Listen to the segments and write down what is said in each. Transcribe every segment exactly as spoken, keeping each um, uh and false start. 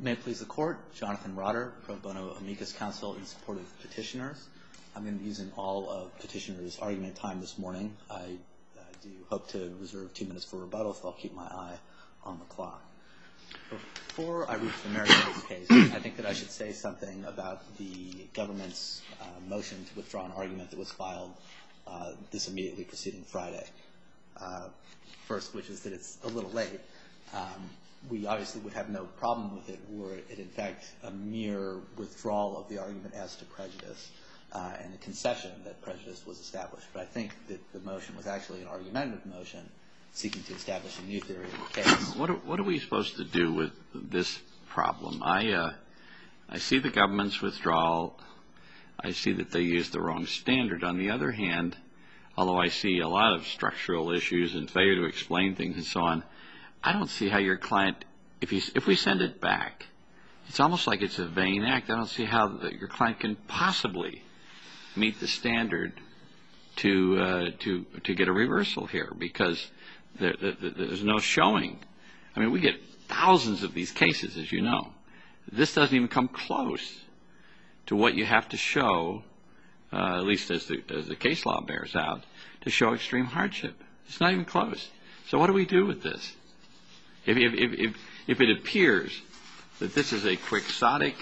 May it please the Court, Jonathan Rotter, Pro Bono Amicus Counsel in support of petitioners. I'm going to be using all of petitioners' argument time this morning. I uh, do hope to reserve two minutes for rebuttal, so I'll keep my eye on the clock. Before I reach the merits of this case, I think that I should say something about the government's uh, motion to withdraw an argument that was filed uh, this immediately preceding Friday. Uh, first, which is that it's a little late. Um, we obviously would have no problem with it were it, in fact, a mere withdrawal of the argument as to prejudice uh, and a concession that prejudice was established. But I think that the motion was actually an argumentative motion seeking to establish a new theory of the case. What are, what are we supposed to do with this problem? I, uh, I see the government's withdrawal. I see that they used the wrong standard. On the other hand, although I see a lot of structural issues and failure to explain things and so on, I don't see how your client, if, you, if we send it back, it's almost like it's a vain act. I don't see how the, your client can possibly meet the standard to, uh, to, to get a reversal here, because there, there, there's no showing. I mean, we get thousands of these cases, as you know. This doesn't even come close to what you have to show, uh, at least as the, as the case law bears out, to show extreme hardship. It's not even close. So what do we do with this? If, if, if, if, if it appears that this is a quixotic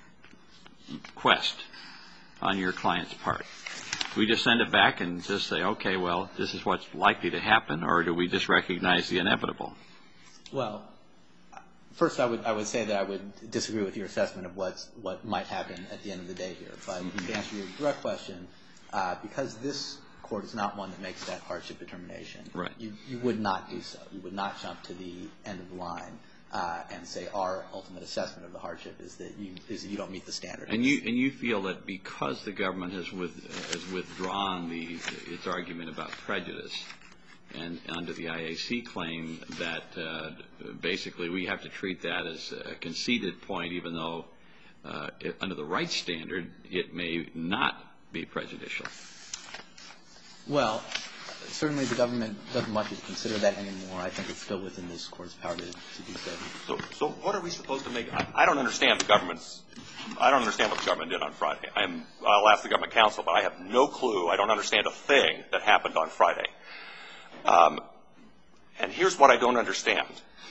quest on your client's part, do we just send it back and just say, okay, well, this is what's likely to happen, or do we just recognize the inevitable? Well, first I would I would say that I would disagree with your assessment of what's, what might happen at the end of the day here. But mm-hmm. to answer your direct question, uh, because this court is not one that makes that hardship determination, right. you, you would not do so. You would not jump to the end of the line uh, and say our ultimate assessment of the hardship is that you is that you don't meet the standard. And you and you feel that because the government has with has withdrawn the its argument about prejudice, and under the I A C claim that uh, basically we have to treat that as a conceded point, even though uh, it, under the right standard it may not be prejudicial. Well, certainly the government doesn't want you to consider that anymore. I think it's still within this court's power to, to do so. So, so what are we supposed to make? I, I don't understand the government's. I don't understand what the government did on Friday. I'm, I'll ask the government counsel, but I have no clue. I don't understand a thing that happened on Friday. Um, and here's what I don't understand.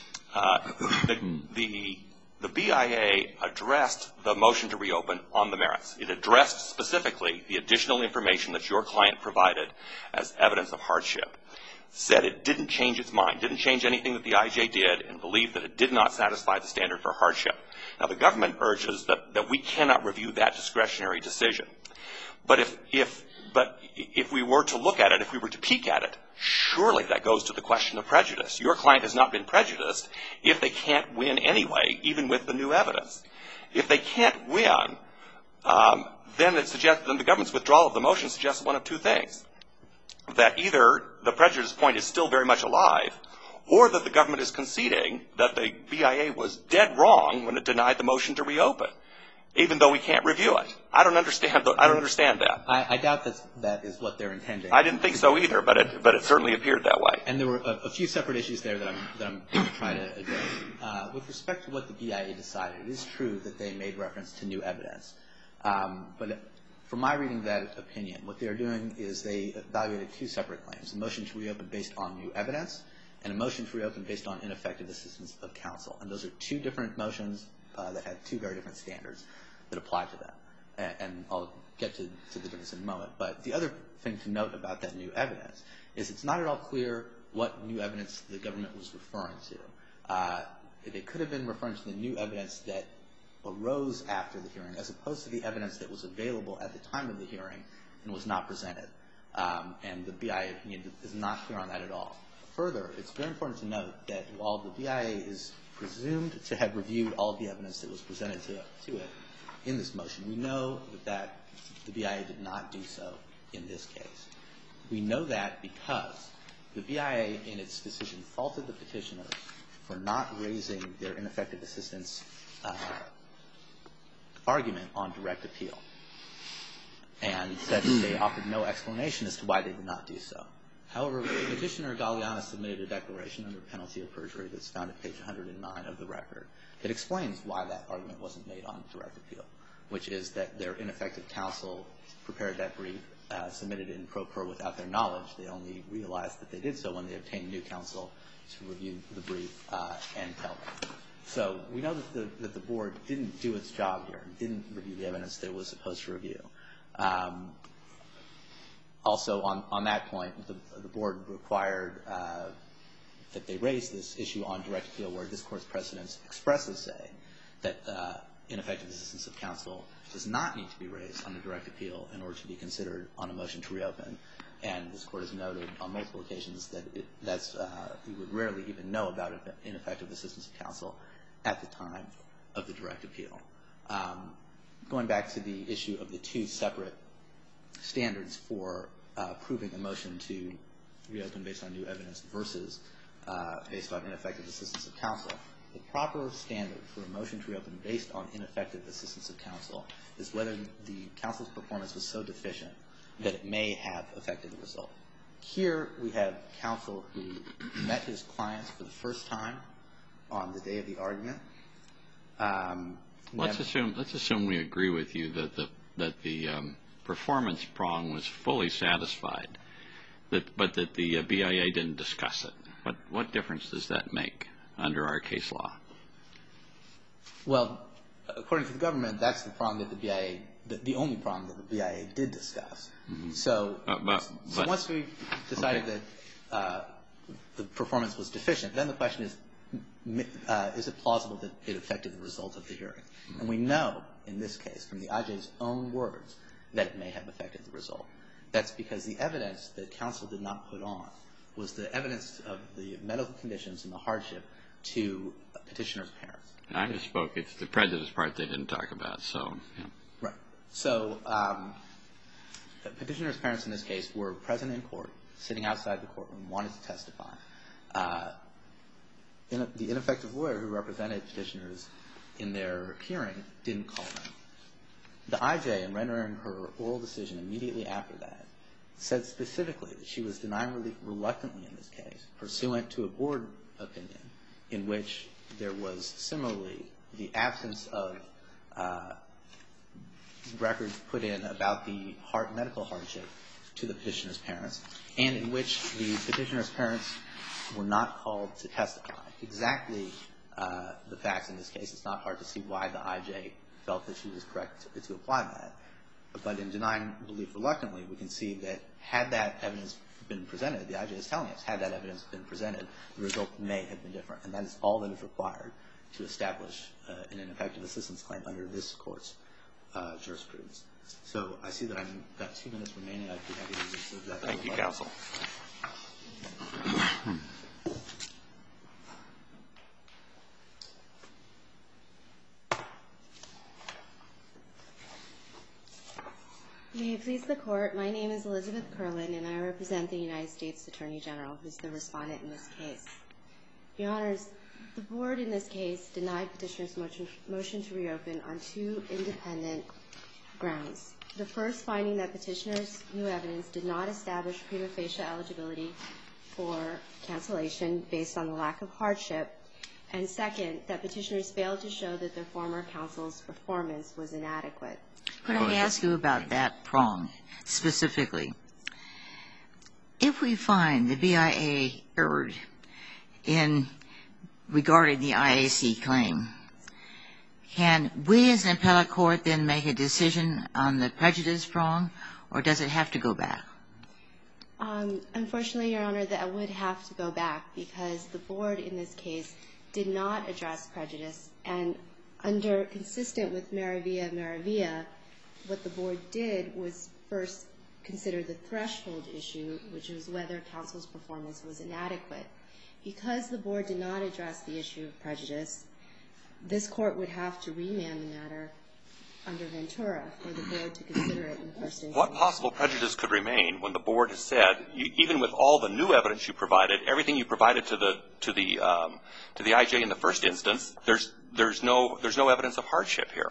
Uh, the, the the B I A addressed the motion to reopen on the merits. It addressed specifically the additional information that your client provided as evidence of hardship. Said it didn't change its mind, didn't change anything that the I J did, and believed that it did not satisfy the standard for hardship. Now, the government urges that, that we cannot review that discretionary decision. But if, if, but if we were to look at it, if we were to peek at it, surely that goes to the question of prejudice. Your client has not been prejudiced if they can't win anyway, even with the new evidence. If they can't win, um, then it suggests, then the government's withdrawal of the motion suggests one of two things. That either the prejudice point is still very much alive, or that the government is conceding that the B I A was dead wrong when it denied the motion to reopen, even though we can't review it. I don't understand. The, I don't understand that. I, I doubt that that is what they're intending. I didn't think so either, but it but it certainly appeared that way. And there were a, a few separate issues there that I'm that I'm going to try to address. Uh, with respect to what the B I A decided, it is true that they made reference to new evidence, um, but from my reading of that opinion, what they're doing is they evaluated two separate claims: a motion to reopen based on new evidence, and a motion to reopen based on ineffective assistance of counsel. And those are two different motions uh, that have two very different standards that apply to them. And, and I'll get to, to the difference in a moment. But the other thing to note about that new evidence is it's not at all clear what new evidence the government was referring to. Uh, it could have been referring to the new evidence that arose after the hearing, as opposed to the evidence that was available at the time of the hearing and was not presented. Um, and the B I A opinion is not clear on that at all. Further, it's very important to note that while the B I A is presumed to have reviewed all of the evidence that was presented to, to it in this motion, we know that, that the B I A did not do so in this case. We know that because the B I A, in its decision, faulted the petitioners for not raising their ineffective assistance uh, argument on direct appeal, and said that they offered no explanation as to why they did not do so. However, Petitioner Galeana submitted a declaration under penalty of perjury that's found at page one hundred nine of the record that explains why that argument wasn't made on direct appeal, which is that their ineffective counsel prepared that brief, uh, submitted it in pro per without their knowledge. They only realized that they did so when they obtained new counsel to review the brief uh, and tell them. So we know that the, that the board didn't do its job here, didn't review the evidence that it was supposed to review. Um, also, on, on that point, the, the board required uh, that they raise this issue on direct appeal, where this Court's precedents expressly say that uh, ineffective assistance of counsel does not need to be raised on a direct appeal in order to be considered on a motion to reopen. And this Court has noted on multiple occasions that it, that's, uh, you would rarely even know about ineffective assistance of counsel at the time of the direct appeal. Um, going back to the issue of the two separate standards for uh, proving a motion to reopen based on new evidence versus uh, based on ineffective assistance of counsel, the proper standard for a motion to reopen based on ineffective assistance of counsel is whether the counsel's performance was so deficient that it may have affected the result. Here we have counsel who met his clients for the first time on the day of the argument. Um, let's assume let's assume we agree with you that the that the um, performance prong was fully satisfied, that but that the uh, B I A didn't discuss it. What what difference does that make under our case law? Well, according to the government, that's the prong that the B I A, the, the only prong that the B I A did discuss. Mm-hmm. So, uh, but, so but, once we decided okay. that uh, the performance was deficient, then the question is, uh, is it plausible that it affected the result of the hearing? Mm-hmm. And we know, in this case, from the I J's own words, that it may have affected the result. That's because the evidence that counsel did not put on was the evidence of the medical conditions and the hardship to petitioner's parents. I misspoke. It's the prejudice part they didn't talk about. So, yeah. Right. So, um, petitioner's parents in this case were present in court, sitting outside the courtroom, wanted to testify. Uh, in a, the ineffective lawyer who represented petitioners in their hearing didn't call them. The I J, in rendering her oral decision immediately after that, said specifically that she was denying relief reluctantly in this case, pursuant to a board opinion in which there was similarly the absence of uh, records put in about the heart, medical hardship to the petitioner's parents, and in which the petitioner's parents were not called to testify. Exactly uh, the facts in this case. It's not hard to see why the I J felt that she was correct to, to apply that. But in denying relief reluctantly, we can see that had that evidence been presented, the I J is telling us, had that evidence been presented, the result may have been different. And that is all that is required to establish uh, an ineffective assistance claim under this Court's uh, jurisprudence. So I see that I've got two minutes remaining. I'd be happy to reserve that. Thank you, counsel. May it please the Court, my name is Elizabeth Kerlin, and I represent the United States Attorney General, who's the respondent in this case. Your Honors, the Board in this case denied petitioner's motion, motion to reopen on two independent grounds. The first, finding that petitioner's new evidence did not establish prima facie eligibility for cancellation based on the lack of hardship, and second, that petitioners failed to show that their former counsel's performance was inadequate. Could I ask you about that prong specifically? If we find the B I A erred in regarding the I A C claim, can we as an appellate court then make a decision on the prejudice prong, or does it have to go back? Um, unfortunately, Your Honor, that would have to go back because the Board in this case did not address prejudice, and under consistent with Maravilla Maravilla, what the Board did was first consider the threshold issue, which was whether counsel's performance was inadequate. Because the Board did not address the issue of prejudice, this Court would have to remand the matter under Ventura for the Board to consider it in the first instance. What possible prejudice could remain when the Board has said, you, even with all the new evidence you provided, everything you provided to the to the um, to the I J in the first instance, there's there's no there's no evidence of hardship here?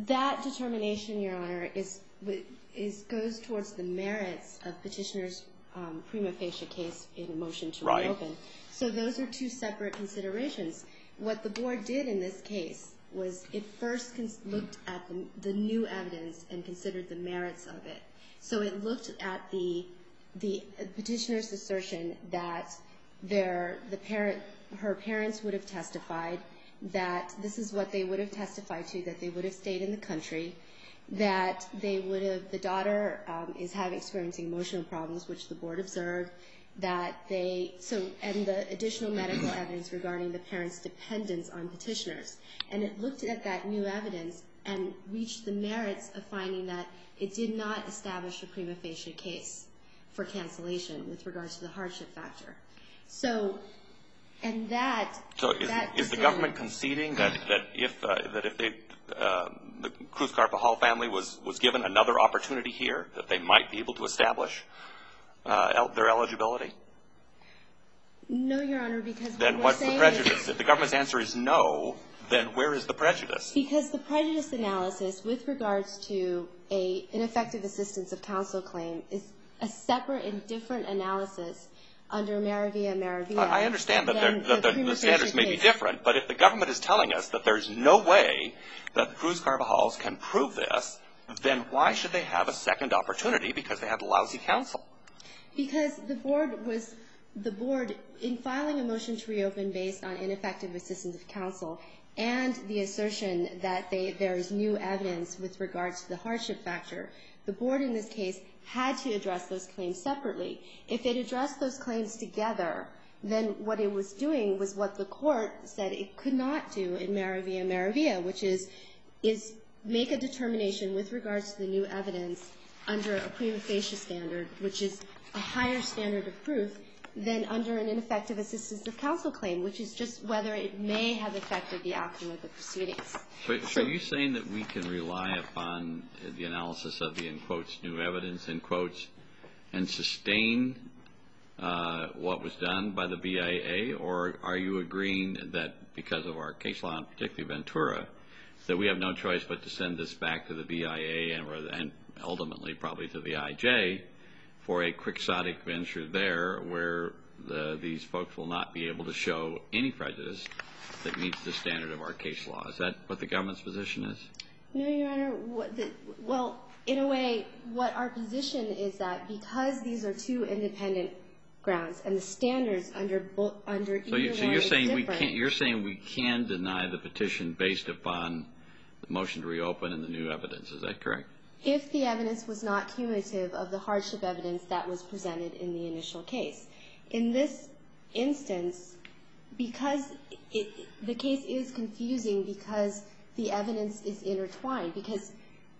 That determination, Your Honor, is is goes towards the merits of petitioner's um, prima facie case in a motion to Right. reopen. So those are two separate considerations. What the board did in this case was it first cons- looked at the, the new evidence and considered the merits of it. So it looked at the the petitioner's assertion that their the parent her parents would have testified that this is what they would have testified to, that they would have stayed in the country, that they would have the daughter um, is having experiencing emotional problems, which the board observed, that they so and the additional medical evidence regarding the parents' dependence on petitioners. And it looked at that new evidence and reached the merits of finding that it did not establish a prima facie case for cancellation with regards to the hardship factor. So, and that So is, that is the decision- government conceding that, that if uh, that if they uh, the Cruz Carvajal family was, was given another opportunity here, that they might be able to establish uh, el- their eligibility? No, Your Honor, because Then what what's we're the saying prejudice? is If the government's answer is no, then where is the prejudice? because the prejudice analysis with regards to a ineffective assistance of counsel claim is a separate and different analysis under Maravilla Maravilla. I I understand that, than they're- that the, prima the standards facie may be case. different, but if the government is telling us that there's no way that the Cruz Carvajals can prove this, then why should they have a second opportunity because they had lousy counsel? Because the board was, the board, in filing a motion to reopen based on ineffective assistance of counsel and the assertion that they, there is new evidence with regards to the hardship factor, the board in this case had to address those claims separately. If it addressed those claims together, then what it was doing was what the court said it could not do in Maravilla Maravilla, which is, is make a determination with regards to the new evidence under a prima facie standard, which is a higher standard of proof than under an ineffective assistance of counsel claim, which is just whether it may have affected the outcome of the proceedings. So, so are you saying that we can rely upon the analysis of the, in quotes, new evidence, in quotes, and sustain uh, what was done by the B I A, or are you agreeing that because of our case law, and particularly Ventura, that we have no choice but to send this back to the B I A and, and ultimately probably to the I J for a quixotic venture there where the, these folks will not be able to show any prejudice that meets the standard of our case law? Is that what the government's position is? No, Your Honor. What the, well, in a way, what our position is that because these are two independent grounds and the standards under bo- under So, either you, so one you're is saying we different. can't. You're saying we can deny the petition based upon the motion to reopen and the new evidence. Is that correct? If the evidence was not cumulative of the hardship evidence that was presented in the initial case. In this instance, because it, the case is confusing because the evidence is intertwined, because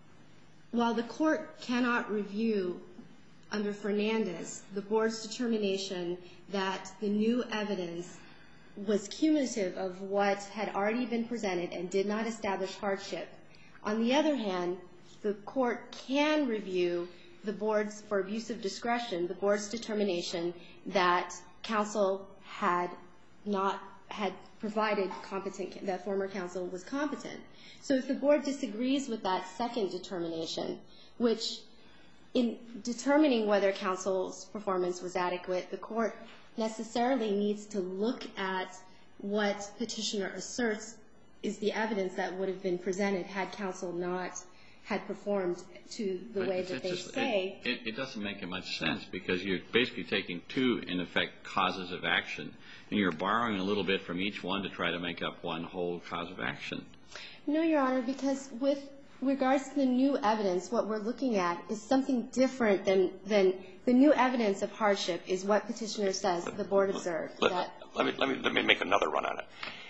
while the court cannot review under Fernandez the board's determination that the new evidence was cumulative of what had already been presented and did not establish hardship, on the other hand, the court can review the board's, for abuse of discretion, the board's determination that counsel had not, had provided competent, that former counsel was competent. So if the board disagrees with that second determination, which in determining whether counsel's performance was adequate, the court necessarily needs to look at what petitioner asserts is the evidence that would have been presented had counsel not had performed to the But way it's- that it's they just- say. It, it, it doesn't make much sense because you're basically taking two, in effect, causes of action, and you're borrowing a little bit from each one to try to make up one whole cause of action. No, Your Honor, because with regards to the new evidence, what we're looking at is something different than, than the new evidence of hardship is what petitioner says the board observed. Let, that let, me, let, me, let me make another run at it.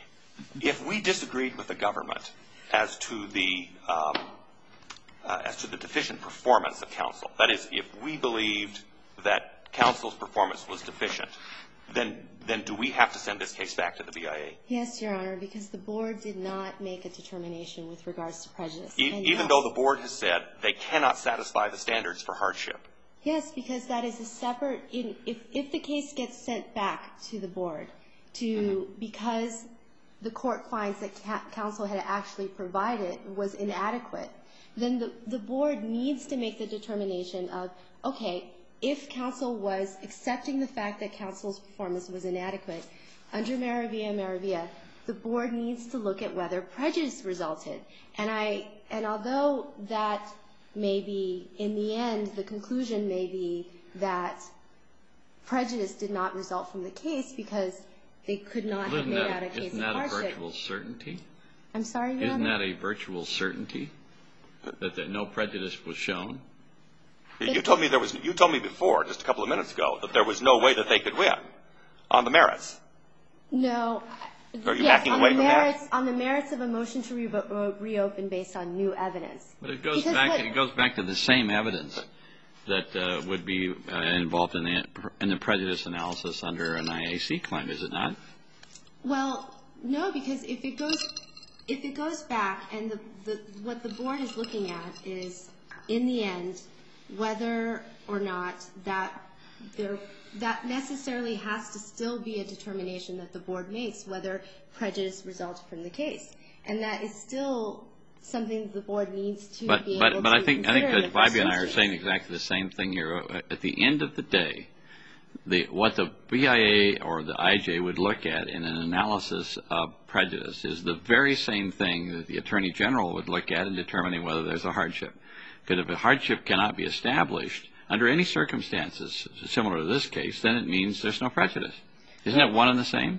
If we disagreed with the government as to the um, uh, as to the deficient performance of counsel, that is, if we believed that counsel's performance was deficient, then then do we have to send this case back to the B I A? Yes, Your Honor, because the board did not make a determination with regards to prejudice. E- And even yes. though the board has said they cannot satisfy the standards for hardship. Yes, because that is a separate, in, if, if the case gets sent back to the board to, because the court finds that ca- counsel had actually provided was inadequate, then the, the board needs to make the determination of, okay, if counsel was accepting the fact that counsel's performance was inadequate, under Maravilla Maravilla, the board needs to look at whether prejudice resulted. And I, and although that may be, in the end, the conclusion may be that prejudice did not result from the case because they could not have made out a case of hardship. Isn't that a virtual certainty? I'm sorry, Your Isn't Honor? that a virtual certainty that, that no prejudice was shown? You told me there was. You told me before, just a couple of minutes ago, that there was no way that they could win on the merits. No. Are you yes, backing on away the from merits, that? On the merits of a motion to re- reopen based on new evidence. But it goes Because back. what, It goes back to the same evidence that uh, would be uh, involved in the in the prejudice analysis under an I A C claim, is it not? Well, no, because if it goes if it goes back and the, the what the board is looking at is, in the end, whether or not that there that necessarily has to still be a determination that the board makes whether prejudice results from the case, and that is still something the board needs to but, be but, able but to I think I think consider in Judge the first Bybee and I are instance. saying exactly the same thing here. At the end of the day, the what the B I A or the I J would look at in an analysis of prejudice is the very same thing that the Attorney General would look at in determining whether there's a hardship. Because if a hardship cannot be established under any circumstances similar to this case, then it means there's no prejudice. Isn't it one and the same?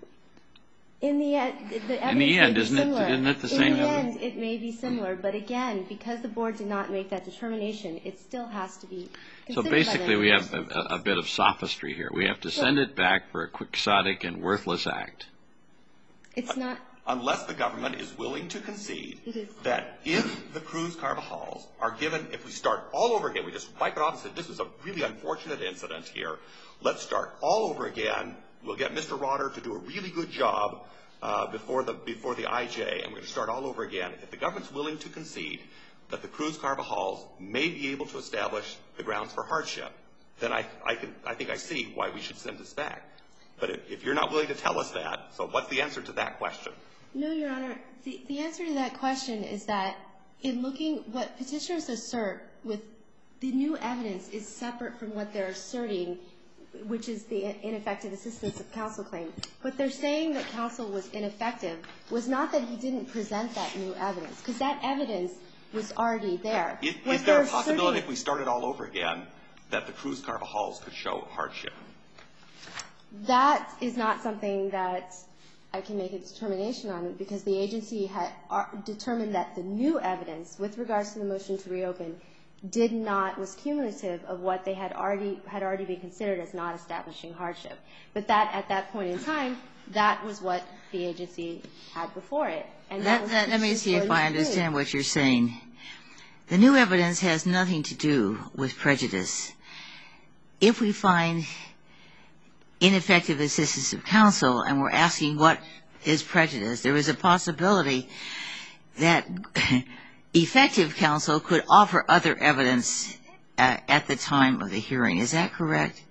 In the end, the evidence In the end, may be isn't it- similar. isn't it the same In the evidence? end, it may be similar, but again, because the board did not make that determination, it still has to be So considered by basically them we in have the first a, a instance. bit of sophistry here. We have to send it back for a quixotic and worthless act. It's not. Unless the government is willing to concede It is. that if the Cruz Carvajals are given, if we start all over again, we just wipe it off and say this was a really unfortunate incident here, let's start all over again, we'll get Mister Rotter to do a really good job uh, before the before the I J, and we're going to start all over again. If the government's willing to concede that the Cruz Carvajals may be able to establish the grounds for hardship, then I, I, can, I think I see why we should send this back. But if, if you're not willing to tell us that, so what's the answer to that question? No, Your Honor. The, the answer to that question is that in looking, what petitioners assert with the new evidence is separate from what they're asserting, which is the ineffective assistance of counsel claim. What they're saying that counsel was ineffective was not that he didn't present that new evidence, because that evidence was already there. Is, What is there a they're possibility, asserting- if we started all over again, that the Cruz Carvajals could show hardship? That is not something that I can make a determination on, because the agency had uh, determined that the new evidence with regards to the motion to reopen did not, was cumulative of what they had already, had already been considered as not establishing hardship. But that, at that point in time, that was what the agency had before it. And that That, was that, let me see if I according to understand me. what you're saying. The new evidence has nothing to do with prejudice. If we find ineffective assistance of counsel and we're asking what is prejudice, there is a possibility that effective counsel could offer other evidence uh, at the time of the hearing. Is that correct?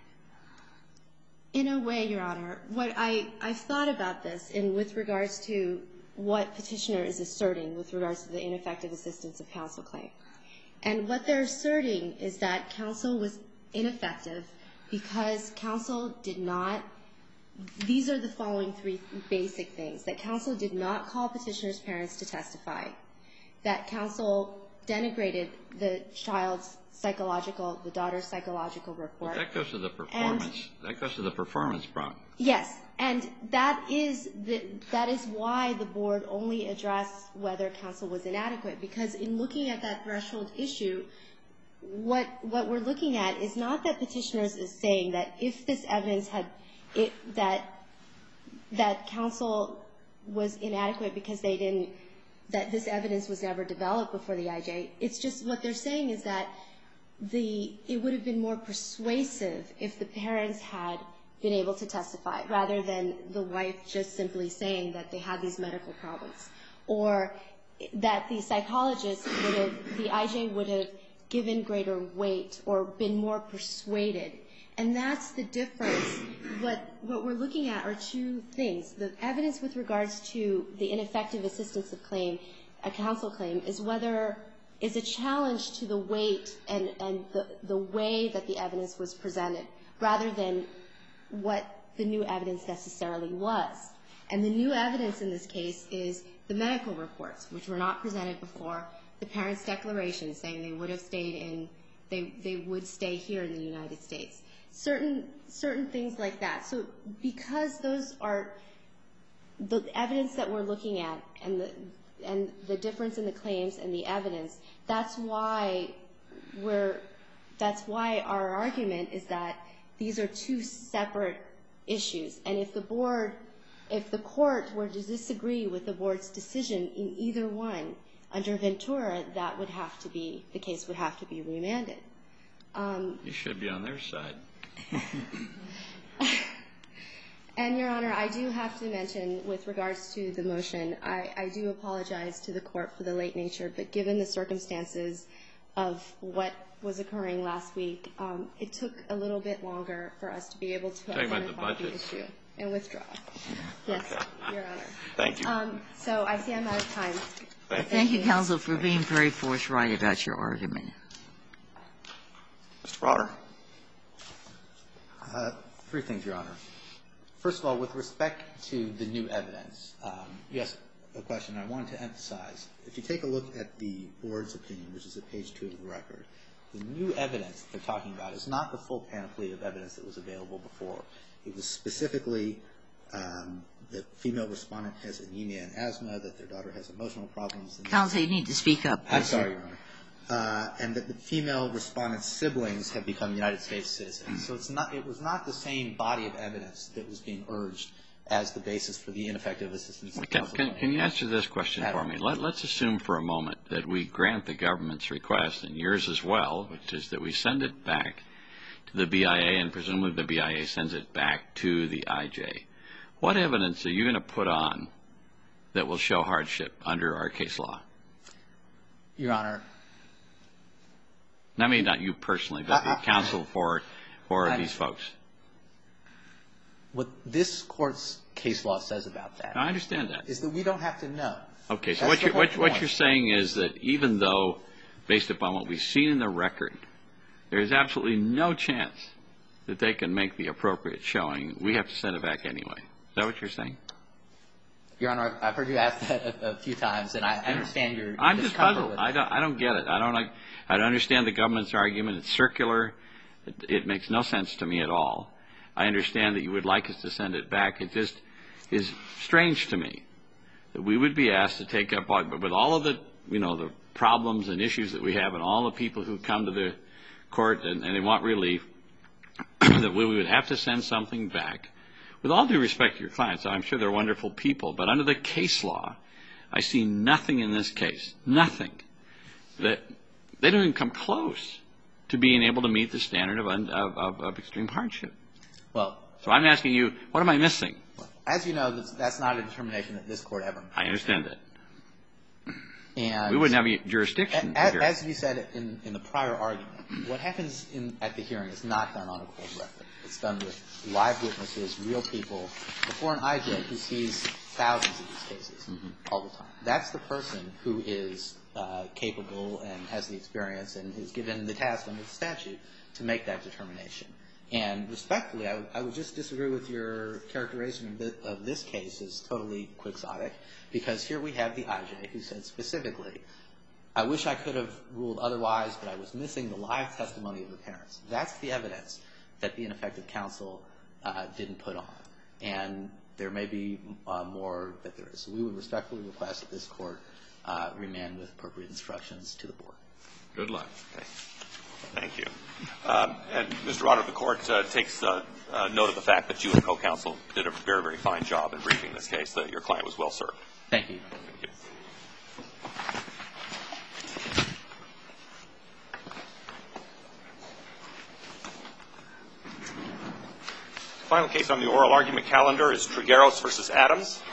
In a way, Your Honor, what I, I've thought about this in with regards to what petitioner is asserting with regards to the ineffective assistance of counsel claim. And what they're asserting is that counsel was ineffective because counsel did not, these are the following three basic things, that counsel did not call petitioner's parents to testify, that counsel denigrated the child's psychological, the daughter's psychological report. That goes to the performance. That goes to the performance problem. Yes, and that is the, that is why the board only addressed whether counsel was inadequate, because in looking at that threshold issue, what what we're looking at is not that petitioners is saying that if this evidence had it that that counsel was inadequate because they didn't, that this evidence was never developed before the I J. It's just what they're saying is that the it would have been more persuasive if the parents had been able to testify rather than the wife just simply saying that they had these medical problems, or that the psychologist would have, the I J would have given greater weight or been more persuaded. And that's the difference. What what we're looking at are two things. The evidence with regards to the ineffective assistance of claim, a counsel claim, is whether is a challenge to the weight and, and the, the way that the evidence was presented, rather than what the new evidence necessarily was. And the new evidence in this case is the medical reports, which were not presented before, the parents' declaration saying they would have stayed in, they, they would stay here in the United States. Certain, certain things like that. So because those are the evidence that we're looking at, and the, and the difference in the claims and the evidence, that's why we're, that's why our argument is that these are two separate issues. And if the board, if the court were to disagree with the board's decision in either one, under Ventura, that would have to be, the case would have to be remanded. Um, you should be on their side. And, Your Honor, I do have to mention, with regards to the motion, I, I do apologize to the court for the late nature, but given the circumstances of what was occurring last week, um, it took a little bit longer for us to be able to Talking identify about the the issue and withdraw. Yes, Okay. Your Honor. Thank you. Um, so I see I'm out of time. Thank you. Thank you, counsel, for being very forthright about your argument. Mister Broder. Uh, three things, Your Honor. First of all, with respect to the new evidence, um, yes, a question I wanted to emphasize. If you take a look at the board's opinion, which is at page two of the record, the new evidence they're talking about is not the full panoply of evidence that was available before. It was specifically um, that female respondent has anemia and asthma, that their daughter has emotional problems. Counsel, you need to speak up. I'm sorry, Your Honor. Uh, and that the female respondent's siblings have become United States citizens. So it's not, it was not the same body of evidence that was being urged as the basis for the ineffective assistance of Can, counsel. can, can you answer this question for me? Let, let's assume for a moment that we grant the government's request, and yours as well, which is that we send it back to the B I A, and presumably the B I A sends it back to the I J. What evidence are you going to put on that will show hardship under our case law? Your Honor. I mean, not you personally, but the counsel for, for these folks. What this court's case law says about that I understand that. is that we don't have to know. Okay, so That's what the you're, whole what, what point. you're saying is that even though, based upon what we've seen in the record, there is absolutely no chance that they can make the appropriate showing, we have to send it back anyway. Is that what you're saying? Your Honor, I've, I've heard you ask that a, a few times, and I understand your I'm just discomfort puzzled. with I it. don't, I don't get it. I don't like. I don't understand the government's argument. It's circular. It, it makes no sense to me at all. I understand that you would like us to send it back. It just is strange to me that we would be asked to take up, but with all of the, you know, the problems and issues that we have, and all the people who come to the court and, and they want relief, that we would have to send something back. With all due respect to your clients, I'm sure they're wonderful people, but under the case law, I see nothing in this case, nothing, that they don't even come close to being able to meet the standard of, of, of, of extreme hardship. Well, so I'm asking you, what am I missing? as you know, that's, that's not a determination that this court ever made. I understand that. And We wouldn't have any jurisdiction as, here. as you said in, in the prior argument, what happens in, at the hearing is not done on a cold record. It's done with live witnesses, real people, before an I J who sees thousands of these cases mm-hmm. all the time. That's the person who is uh, capable and has the experience and is given the task under the statute to make that determination. And respectfully, I would, I would just disagree with your characterization of, of this case as totally quixotic, because here we have the I J who said specifically, I wish I could have ruled otherwise, but I was missing the live testimony of the parents. That's the evidence that the ineffective counsel uh, didn't put on. And there may be uh, more that there is. So we would respectfully request that this court uh, remand with appropriate instructions to the board. Good luck. Okay. Thank you. Um, and Mister Rodder, the court uh, takes uh, uh, note of the fact that you and co-counsel did a very, very fine job in briefing this case, that your client was well served. Thank you. Thank you. Final case on the oral argument calendar is Trigueros versus Adams.